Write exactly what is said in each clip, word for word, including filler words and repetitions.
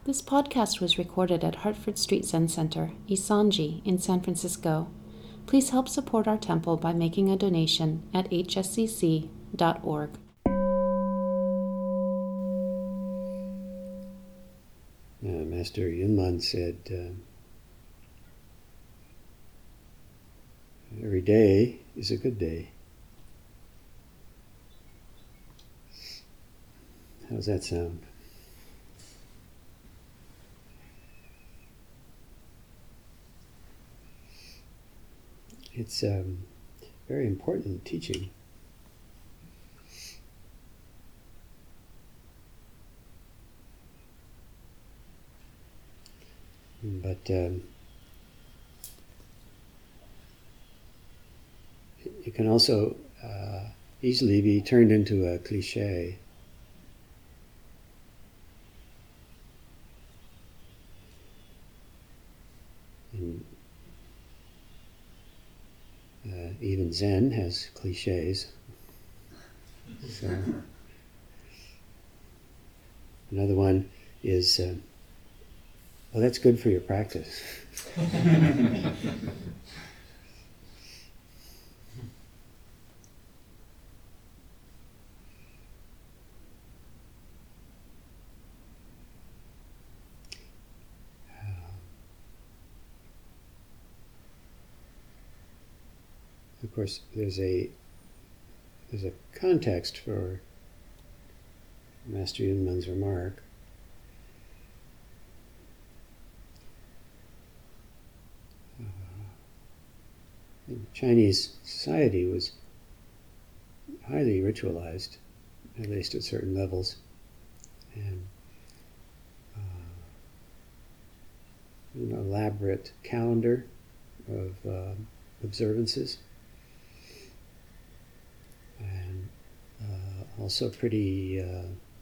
This podcast was recorded at Hartford Street Zen Center, Isanji, in San Francisco. Please help support our temple by making a donation at h s c c dot org. Uh, Master Yunman said, uh, every day is a good day. How's that sound? It's um, very important teaching. But um, it can also uh, easily be turned into a cliche. And uh, even Zen has cliches. So another one is, uh, well, that's good for your practice. Of course, there's a there's a context for Master Yunman's remark. Uh, Chinese society was highly ritualized, at least at certain levels, and uh, an elaborate calendar of uh, observances. And uh, also pretty uh,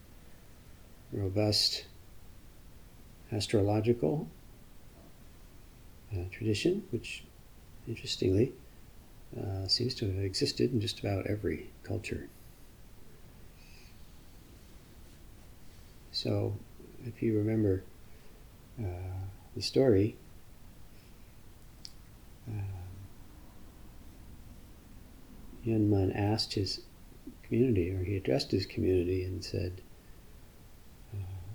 robust astrological uh, tradition, which, interestingly, uh, seems to have existed in just about every culture. So, if you remember uh, the story, uh, Yunman asked his community, or he addressed his community and said, uh,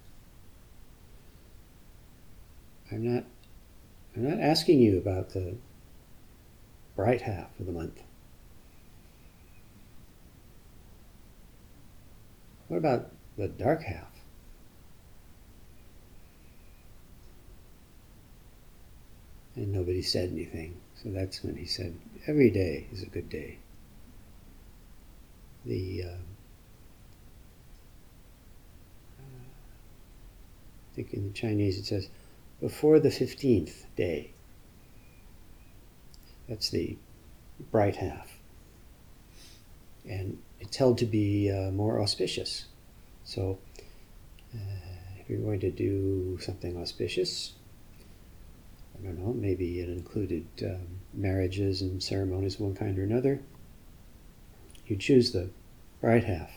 I'm not I'm not asking you about the bright half of the month. What about the dark half? And nobody said anything. So that's when he said, every day is a good day. The uh, I think in the Chinese it says, before the fifteenth day. That's the bright half. And it's held to be uh, more auspicious. So uh, if you're going to do something auspicious, I don't know, maybe it included um, marriages and ceremonies of one kind or another, you choose the bright half.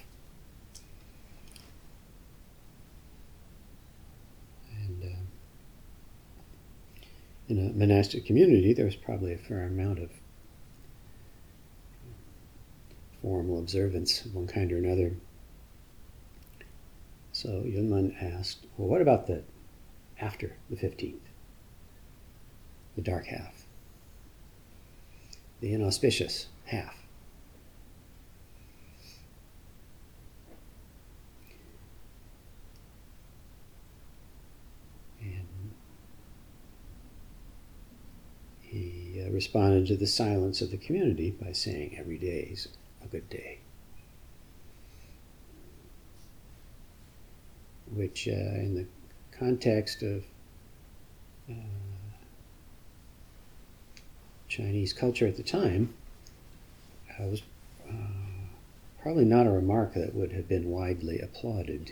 And uh, in a monastic community, there's probably a fair amount of formal observance of one kind or another. So Yunman asked, well, what about the after the fifteenth? The dark half, the inauspicious half. And he uh, responded to the silence of the community by saying, every day is a good day. Which, uh, in the context of uh, Chinese culture at the time, uh, was uh, probably not a remark that would have been widely applauded.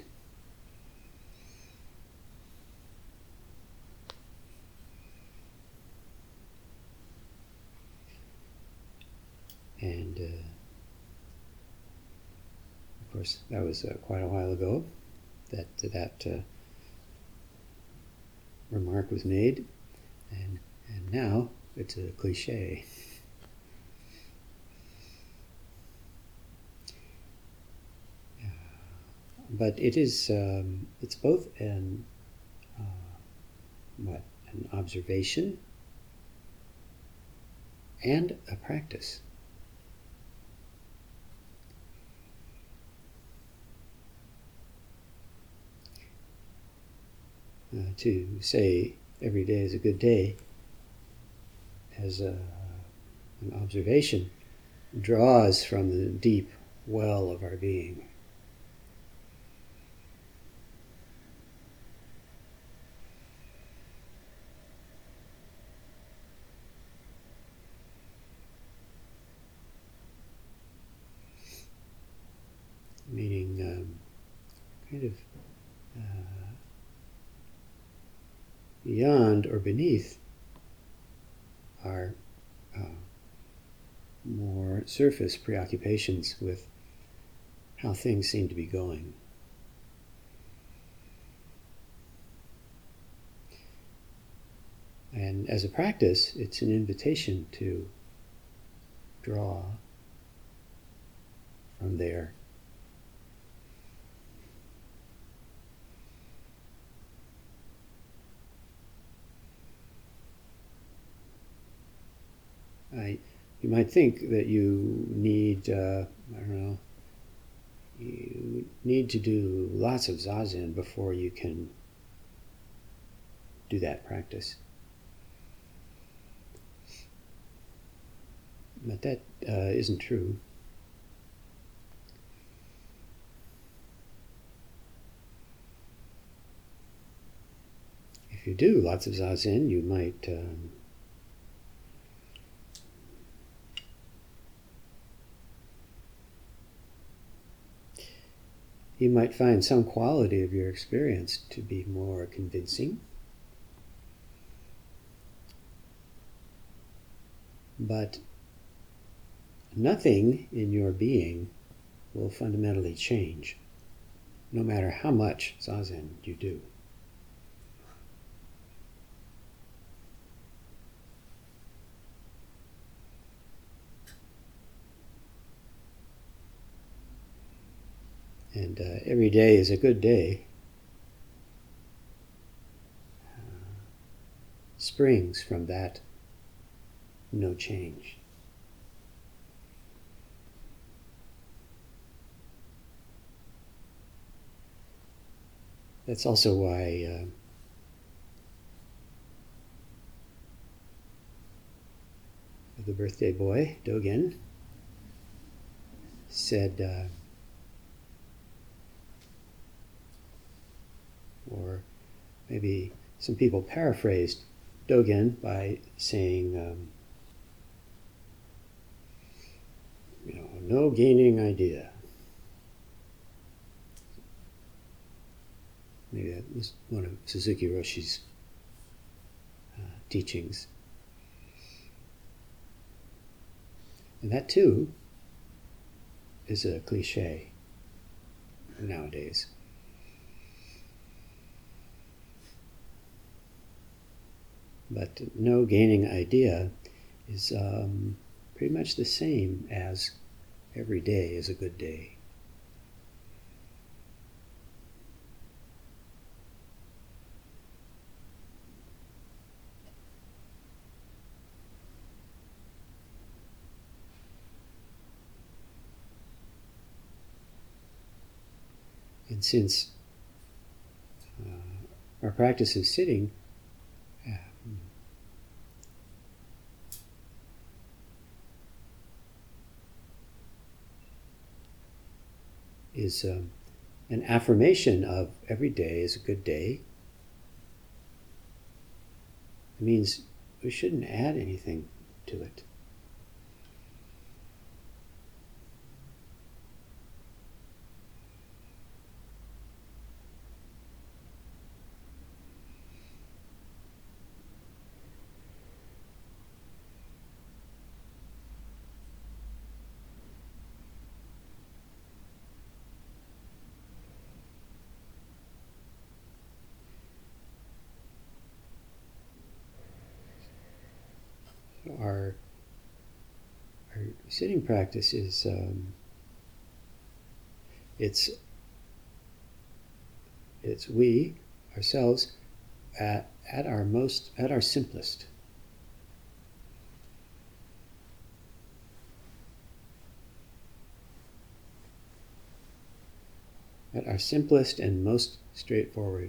And uh, of course, that was uh, quite a while ago that that uh, remark was made, and, and now it's a cliche. But it is, um, it's both an, uh, what, an observation and a practice. Uh, to say every day is a good day as a, an observation draws from the deep well of our being. Meaning um, kind of uh, beyond or beneath our uh, more surface preoccupations with how things seem to be going. And as a practice, it's an invitation to draw from there. I, you might think that you need, uh, I don't know, you need to do lots of zazen before you can do that practice. But that uh, isn't true. If you do lots of zazen, you might um, you might find some quality of your experience to be more convincing. But nothing in your being will fundamentally change, no matter how much zazen you do. And uh, every day is a good day. Uh, springs from that no change. That's also why uh, the birthday boy, Dogen, said, uh, or maybe some people paraphrased Dogen by saying, um, you know, no gaining idea. Maybe that was one of Suzuki Roshi's uh, teachings. And that too is a cliche nowadays. But no gaining idea is um, pretty much the same as every day is a good day. And since uh, our practice of sitting um, is um, an affirmation of every day is a good day, it means we shouldn't add anything to it. sitting practice is um, it's it's we ourselves at at our most at our simplest. At our simplest and most straightforward.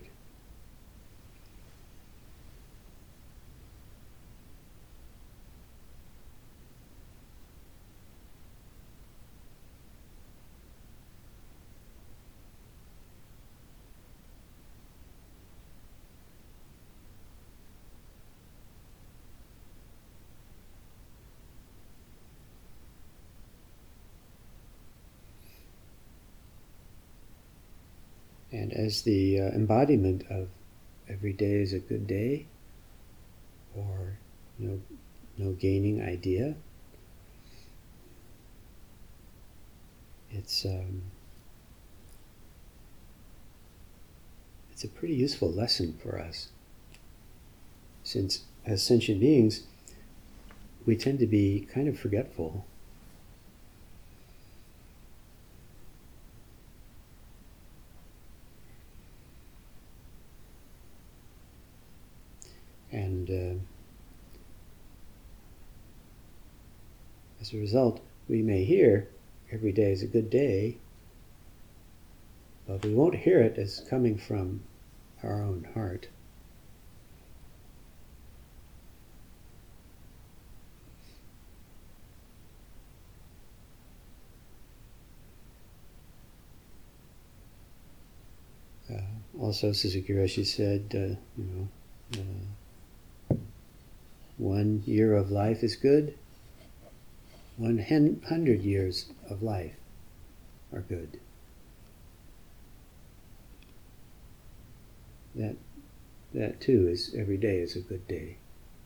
And as the uh, embodiment of every day is a good day, or no, no gaining idea, it's um, it's a pretty useful lesson for us, since as sentient beings, we tend to be kind of forgetful. And uh, as a result, we may hear every day is a good day, but we won't hear it as coming from our own heart. Uh, also, Suzuki Roshi said, uh, you know, uh, one year of life is good, one hundred years of life are good. That, that too is, every day is a good day.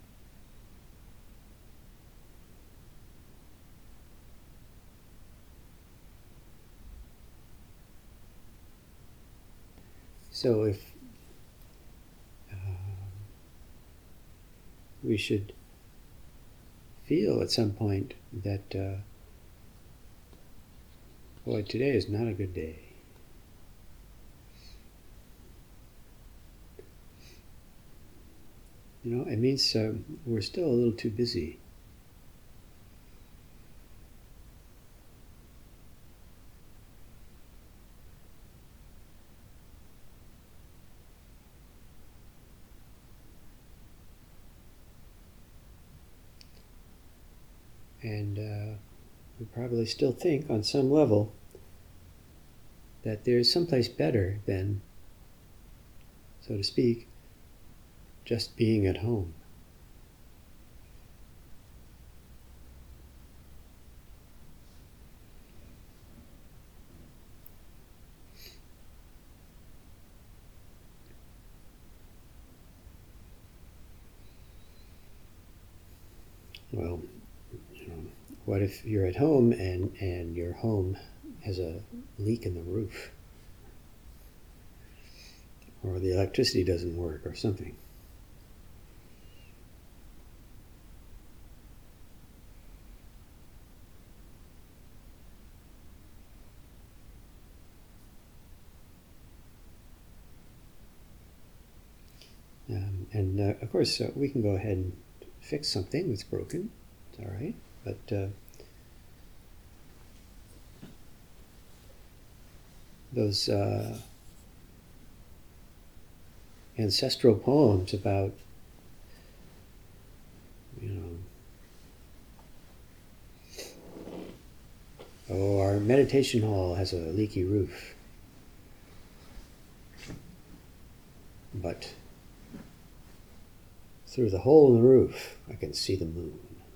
So if uh, we should feel at some point that, uh, boy, today is not a good day. You know, it means uh, we're still a little too busy. And uh, we probably still think on some level that there's someplace better than, so to speak, just being at home. Well, you know, what if you're at home and, and your home has a leak in the roof? Or the electricity doesn't work or something. Um, and uh, of course, uh, we can go ahead and fix something that's broken. It's all right. But uh, those uh, ancestral poems about, you know, oh, our meditation hall has a leaky roof, but through the hole in the roof, I can see the moon.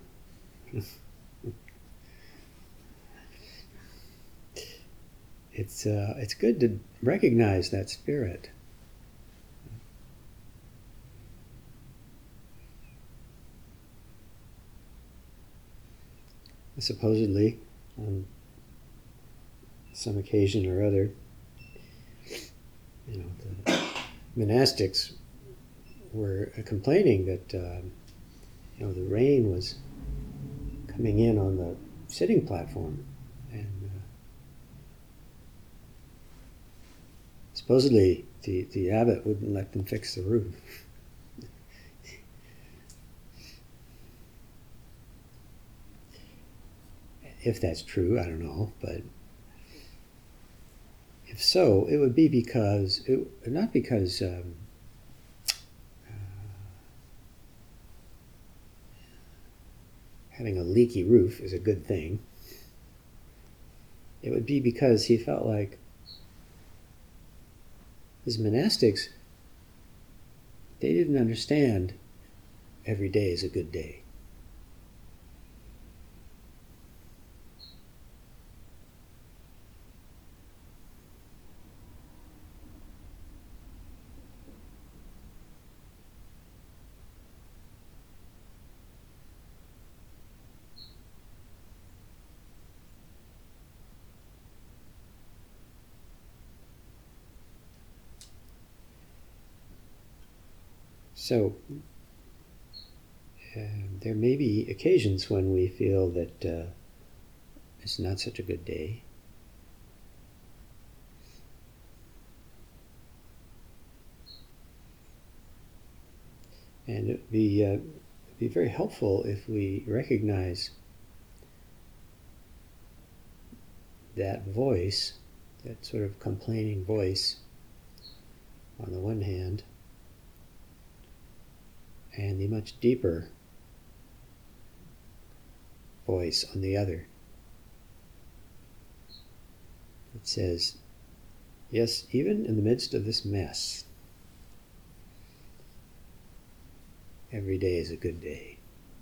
It's uh, it's good to recognize that spirit. Supposedly, on some occasion or other, you know, the monastics were complaining that uh, you know, the rain was coming in on the sitting platform, and uh, supposedly the, the abbot wouldn't let them fix the roof. If that's true, I don't know, but if so, it would be because, it, not because um, uh, having a leaky roof is a good thing. It would be because he felt like his monastics, they didn't understand every day is a good day. So uh, there may be occasions when we feel that uh, it's not such a good day. And it would be, uh, be very helpful if we recognize that voice, that sort of complaining voice on the one hand, and the much deeper voice on the other. It says, yes, even in the midst of this mess, every day is a good day.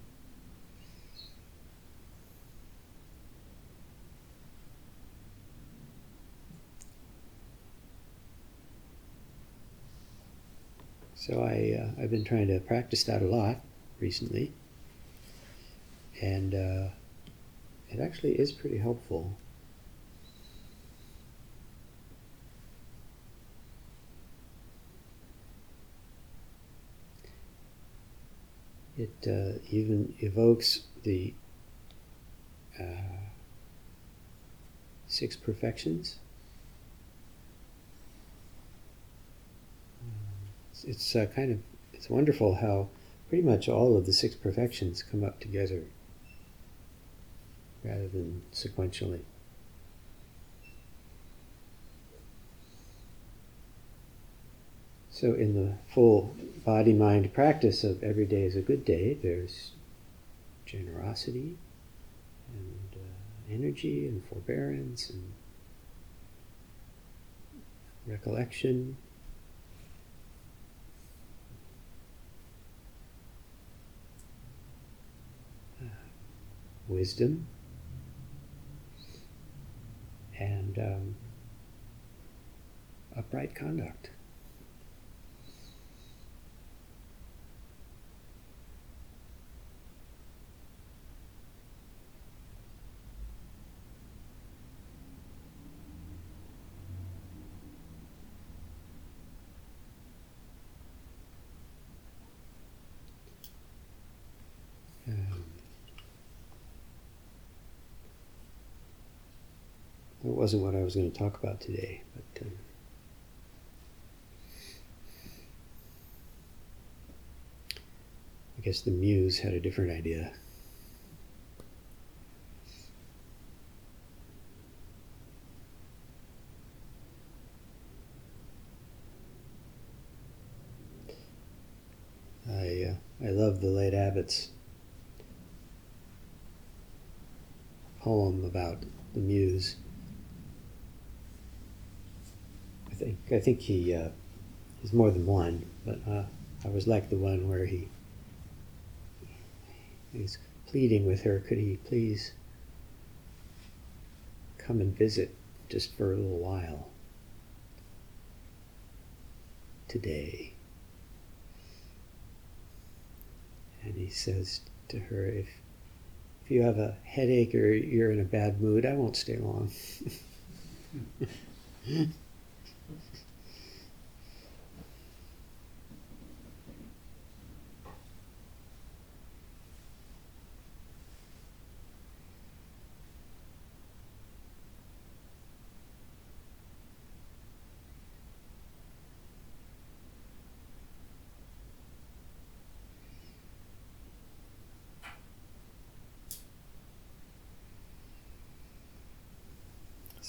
So I, uh, I've been trying to practice that a lot recently, and uh, it actually is pretty helpful. It uh, even evokes the uh, six perfections. It's, it's uh, kind of, it's wonderful how pretty much all of the six perfections come up together rather than sequentially. So in the full body-mind practice of every day is a good day, there's generosity and uh, energy and forbearance and recollection, uh, wisdom, and um, upright conduct. Um, it wasn't what I was going to talk about today, but um, I guess the muse had a different idea. I uh, I love the late abbot's poem about the muse. I think I think he uh, he's more than one, but uh, I always like the one where he he's pleading with her, could he please come and visit just for a little while today? And he says to her, if if you have a headache or you're in a bad mood, I won't stay long.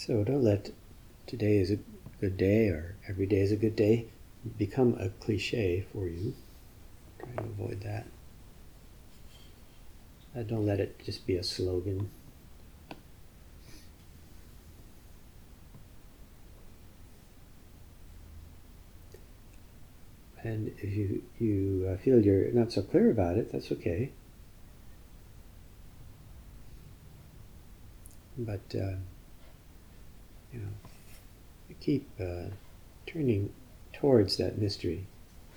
So don't let today is a good day or every day is a good day become a cliche for you. Try to avoid that. Uh, don't let it just be a slogan. And if you, you uh, feel you're not so clear about it, that's okay. But, uh, you know, keep uh, turning towards that mystery.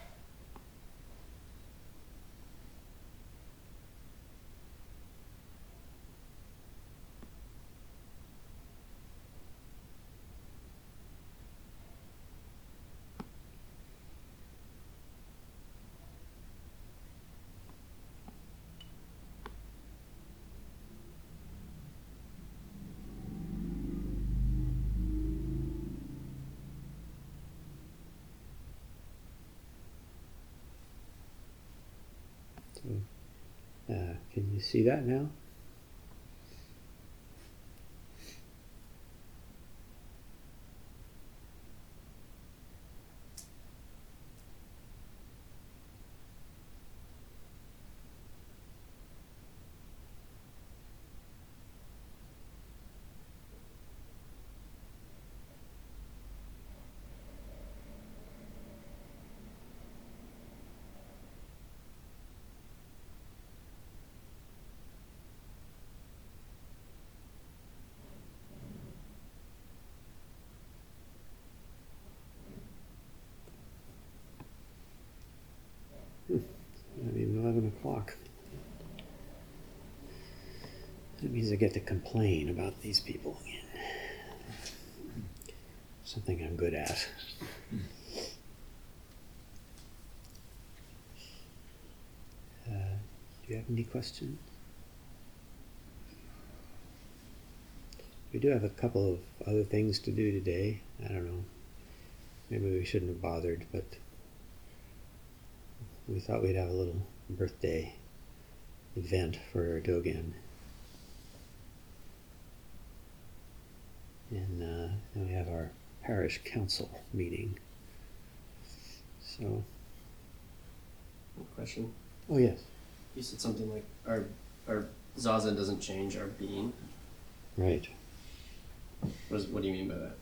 So, uh, can you see that now? Not even eleven o'clock. That means I get to complain about these people again. Something I'm good at. Uh, do you have any questions? We do have a couple of other things to do today. I don't know. Maybe we shouldn't have bothered, but we thought we'd have a little birthday event for Dogen. And uh, then we have our parish council meeting. So. Question. Oh, yes. You said something like our our zazen doesn't change our being. Right. What, is, what do you mean by that?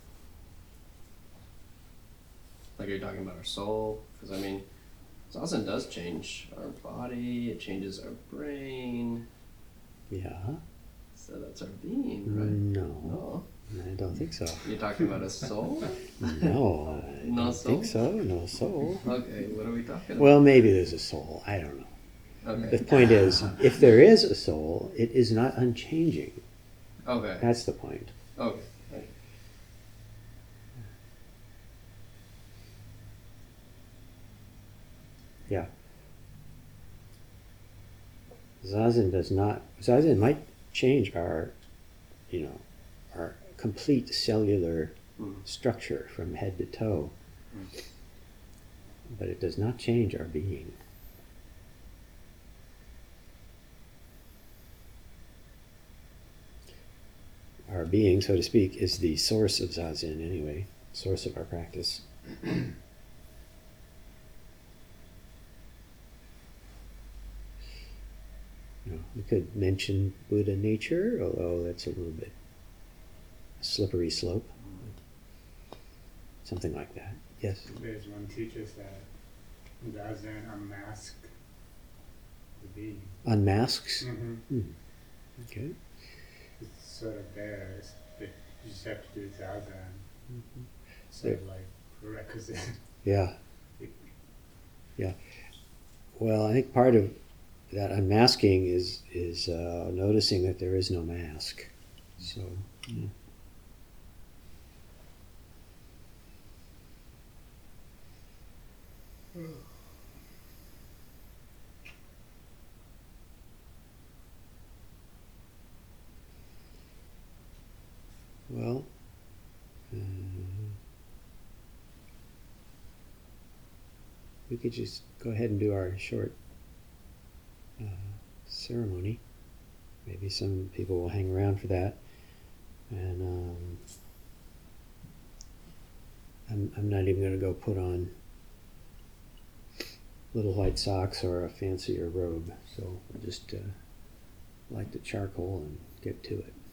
Like, are you talking about our soul? Because I mean, zazen does change our body. It changes our brain. Yeah. So that's our being, right? No. No. I don't think so. You're talking about a soul? No, I No don't soul? think so. No soul. Okay, what are we talking about? Well, maybe there's a soul. I don't know. Okay. The point is, if there is a soul, it is not unchanging. Okay. That's the point. Okay. Okay. Yeah. Zazen does not. Zazen might change our, you know, our complete cellular Mm. structure from head to toe, Mm. but it does not change our being. Our being, so to speak, is the source of Zazen anyway, source of our practice. You know, we could mention Buddha nature, although that's a little bit slippery slope. Something like that. Yes? There's one teaches that Zazen unmask the being. Unmasks? Mm-hmm. Hmm. Okay. It's sort of there. It's, it, you just have to do Zazen. Mm-hmm. Sort of like prerequisite. Yeah. Yeah. Well, I think part of that unmasking is is uh, noticing that there is no mask. So, yeah. Well, uh, we could just go ahead and do our short uh, ceremony. Maybe some people will hang around for that. And um, I'm, I'm not even going to go put on little white socks or a fancier robe. So I'll just uh, light the charcoal and get to it.